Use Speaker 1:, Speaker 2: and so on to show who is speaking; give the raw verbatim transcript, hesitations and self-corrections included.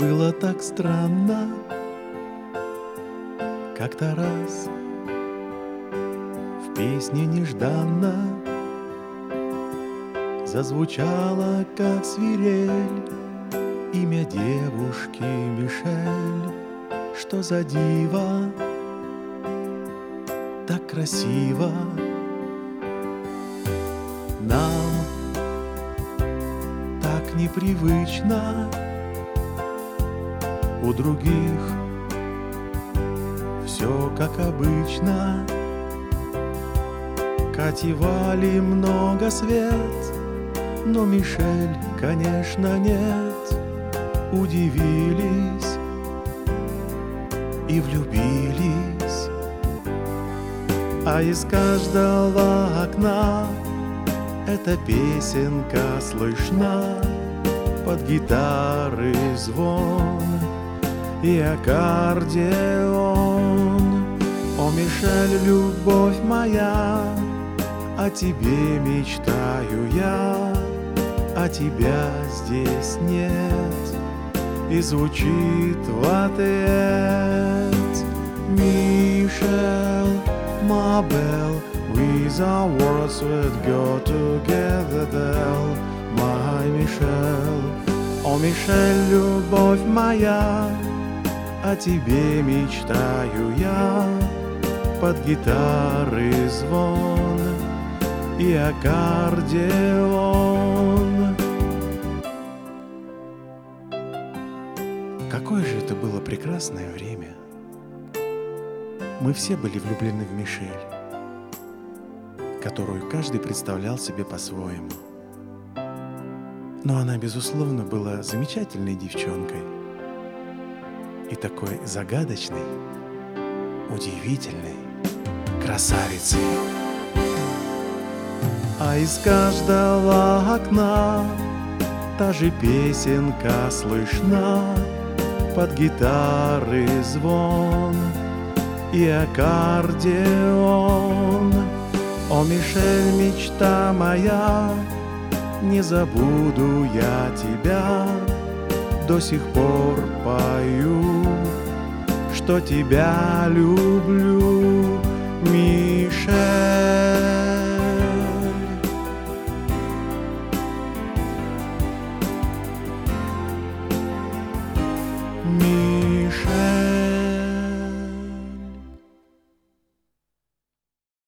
Speaker 1: было так странно. Как-то раз в песне нежданно зазвучало, как свирель, имя девушки Мишель. Что за диво, так красиво. Нам так непривычно. У других все как обычно. Кати, Вали много свет, но Мишель, конечно, нет. Удивились и влюбились. А из каждого окна эта песенка слышна. Под гитары звон и аккордеон. О, Мишель, любовь моя, о тебе мечтаю я, а тебя здесь нет. И звучит в ответ: Мишель, my belle, with our words would go together well, my Мишель. О, Мишель, любовь моя, о тебе мечтаю я, под гитары звон и аккордеон. Какое же это было прекрасное время! Мы все были влюблены в Мишель, которую каждый представлял себе по-своему. Но она, безусловно, была замечательной девчонкой и такой загадочной, удивительной красавицей. А из каждого окна та же песенка слышна. Под гитары звон и аккордеон. О, Мишель, мечта моя, не забуду я тебя. До сих пор пою, что тебя люблю, Мишель. Мишель.